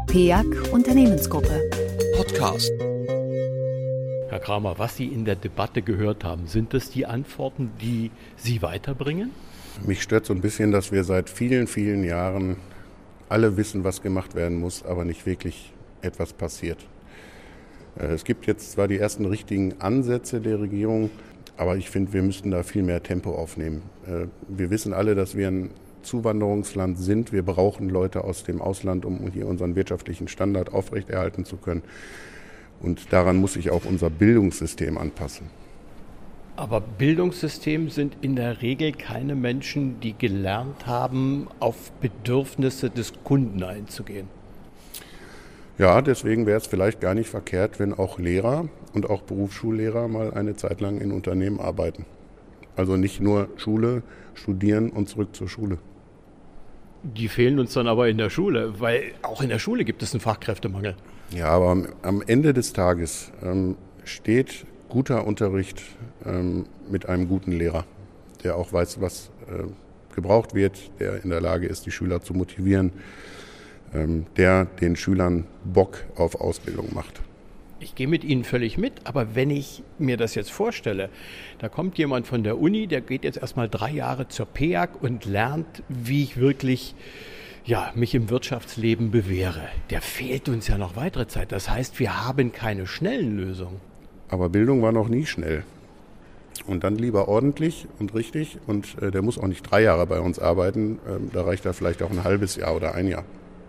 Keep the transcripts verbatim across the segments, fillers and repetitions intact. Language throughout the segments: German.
P E A C Unternehmensgruppe. Podcast. Herr Kramer, was Sie in der Debatte gehört haben, sind das die Antworten, die Sie weiterbringen? Mich stört so ein bisschen, dass wir seit vielen, vielen Jahren alle wissen, was gemacht werden muss, aber nicht wirklich etwas passiert. Es gibt jetzt zwar die ersten richtigen Ansätze der Regierung, aber ich finde, wir müssten da viel mehr Tempo aufnehmen. Wir wissen alle, dass wir ein Zuwanderungsland sind. Wir brauchen Leute aus dem Ausland, um hier unseren wirtschaftlichen Standard aufrechterhalten zu können. Und daran muss sich auch unser Bildungssystem anpassen. Aber Bildungssystem sind in der Regel keine Menschen, die gelernt haben, auf Bedürfnisse des Kunden einzugehen. Ja, deswegen wäre es vielleicht gar nicht verkehrt, wenn auch Lehrer und auch Berufsschullehrer mal eine Zeit lang in Unternehmen arbeiten. Also nicht nur Schule, studieren und zurück zur Schule. Die fehlen uns dann aber in der Schule, weil auch in der Schule gibt es einen Fachkräftemangel. Ja, aber am, am Ende des Tages ähm, steht guter Unterricht ähm, mit einem guten Lehrer, der auch weiß, was äh, gebraucht wird, der in der Lage ist, die Schüler zu motivieren, ähm, der den Schülern Bock auf Ausbildung macht. Ich gehe mit Ihnen völlig mit, aber wenn ich mir das jetzt vorstelle, da kommt jemand von der Uni, der geht jetzt erstmal drei Jahre zur P E A C und lernt, wie ich wirklich ja, mich im Wirtschaftsleben bewähre. Der fehlt uns ja noch weitere Zeit. Das heißt, wir haben keine schnellen Lösungen. Aber Bildung war noch nie schnell. Und dann lieber ordentlich und richtig. Und äh, der muss auch nicht drei Jahre bei uns arbeiten. Ähm, da reicht da vielleicht auch ein halbes Jahr oder ein Jahr.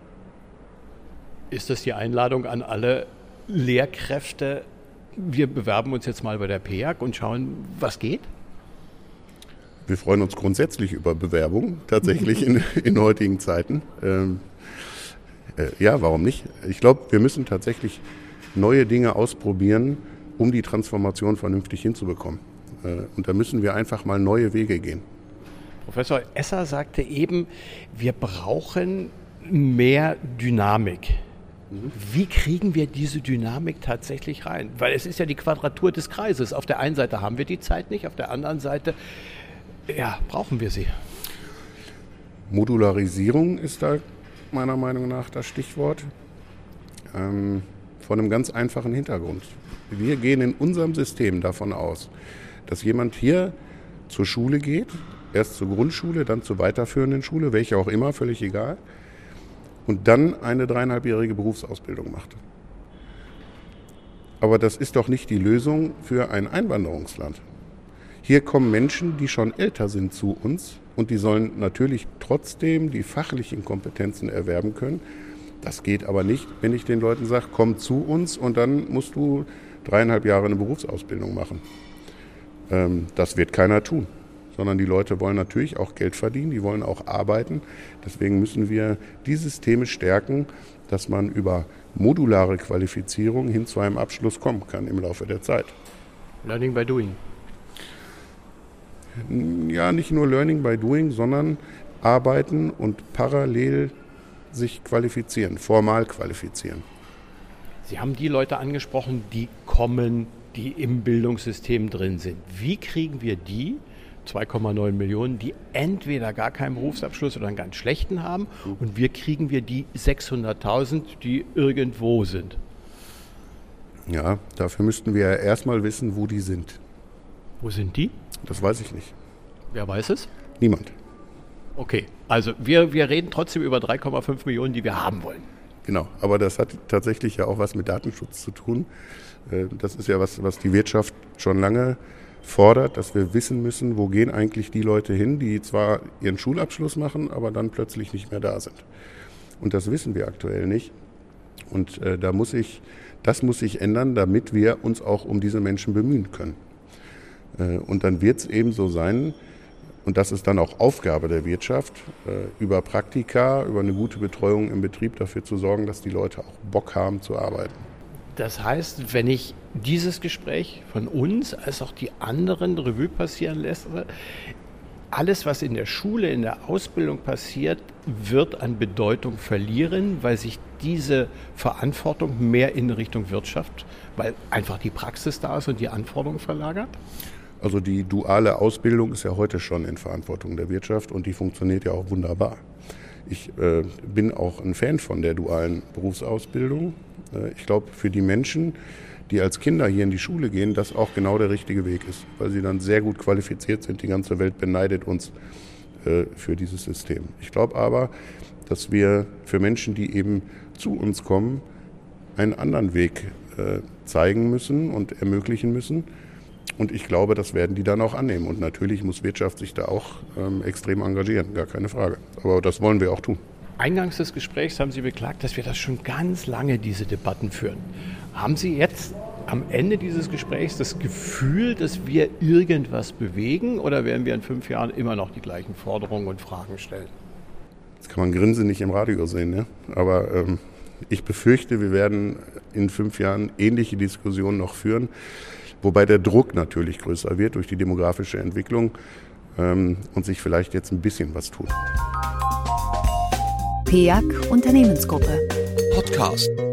Ist das die Einladung an alle Lehrkräfte? Wir bewerben uns jetzt mal bei der P E A C und schauen, was geht? Wir freuen uns grundsätzlich über Bewerbungen, tatsächlich in, in heutigen Zeiten. Ähm, äh, ja, warum nicht? Ich glaube, wir müssen tatsächlich neue Dinge ausprobieren, um die Transformation vernünftig hinzubekommen. Äh, und da müssen wir einfach mal neue Wege gehen. Professor Esser sagte eben, wir brauchen mehr Dynamik. Wie kriegen wir diese Dynamik tatsächlich rein? Weil es ist ja die Quadratur des Kreises. Auf der einen Seite haben wir die Zeit nicht, auf der anderen Seite ja, brauchen wir sie. Modularisierung ist da meiner Meinung nach das Stichwort. Ähm, von einem ganz einfachen Hintergrund. Wir gehen in unserem System davon aus, dass jemand hier zur Schule geht, erst zur Grundschule, dann zur weiterführenden Schule, welche auch immer, völlig egal, und dann eine dreieinhalbjährige Berufsausbildung macht. Aber das ist doch nicht die Lösung für ein Einwanderungsland. Hier kommen Menschen, die schon älter sind, zu uns und die sollen natürlich trotzdem die fachlichen Kompetenzen erwerben können. Das geht aber nicht, wenn ich den Leuten sage, komm zu uns und dann musst du dreieinhalb Jahre eine Berufsausbildung machen. Ähm, das wird keiner tun, sondern die Leute wollen natürlich auch Geld verdienen, die wollen auch arbeiten. Deswegen müssen wir die Systeme stärken, dass man über modulare Qualifizierung hin zu einem Abschluss kommen kann im Laufe der Zeit. Learning by doing. Ja, nicht nur Learning by Doing, sondern arbeiten und parallel sich qualifizieren, formal qualifizieren. Sie haben die Leute angesprochen, die kommen, die im Bildungssystem drin sind. Wie kriegen wir die, zwei Komma neun Millionen, die entweder gar keinen Berufsabschluss oder einen ganz schlechten haben, und wie kriegen wir die sechshunderttausend, die irgendwo sind? Ja, dafür müssten wir erstmal wissen, wo die sind. Wo sind die? Das weiß ich nicht. Wer weiß es? Niemand. Okay, also wir, wir reden trotzdem über drei Komma fünf Millionen, die wir haben wollen. Genau, aber das hat tatsächlich ja auch was mit Datenschutz zu tun. Das ist ja was, was die Wirtschaft schon lange fordert, dass wir wissen müssen, wo gehen eigentlich die Leute hin, die zwar ihren Schulabschluss machen, aber dann plötzlich nicht mehr da sind. Und das wissen wir aktuell nicht. Und äh, da muss ich, das muss sich ändern, damit wir uns auch um diese Menschen bemühen können. Und dann wird es eben so sein, und das ist dann auch Aufgabe der Wirtschaft, über Praktika, über eine gute Betreuung im Betrieb dafür zu sorgen, dass die Leute auch Bock haben zu arbeiten. Das heißt, wenn ich dieses Gespräch von uns als auch die anderen Revue passieren lasse, alles, was in der Schule, in der Ausbildung passiert, wird an Bedeutung verlieren, weil sich diese Verantwortung mehr in Richtung Wirtschaft, weil einfach die Praxis da ist und die Anforderungen verlagert? Also die duale Ausbildung ist ja heute schon in Verantwortung der Wirtschaft und die funktioniert ja auch wunderbar. Ich äh, bin auch ein Fan von der dualen Berufsausbildung. Äh, ich glaube, für die Menschen, die als Kinder hier in die Schule gehen, das auch genau der richtige Weg ist, weil sie dann sehr gut qualifiziert sind. Die ganze Welt beneidet uns äh, für dieses System. Ich glaube aber, dass wir für Menschen, die eben zu uns kommen, einen anderen Weg äh, zeigen müssen und ermöglichen müssen. Und ich glaube, das werden die dann auch annehmen. Und natürlich muss Wirtschaft sich da auch ähm, extrem engagieren, gar keine Frage. Aber das wollen wir auch tun. Eingangs des Gesprächs haben Sie beklagt, dass wir das schon ganz lange, diese Debatten führen. Haben Sie jetzt am Ende dieses Gesprächs das Gefühl, dass wir irgendwas bewegen, oder werden wir in fünf Jahren immer noch die gleichen Forderungen und Fragen stellen? Das kann man Grinsen nicht im Radio sehen, ne? Aber ähm, ich befürchte, wir werden in fünf Jahren ähnliche Diskussionen noch führen. Wobei der Druck natürlich größer wird durch die demografische Entwicklung ähm, und sich vielleicht jetzt ein bisschen was tut. P E A C Unternehmensgruppe Podcast.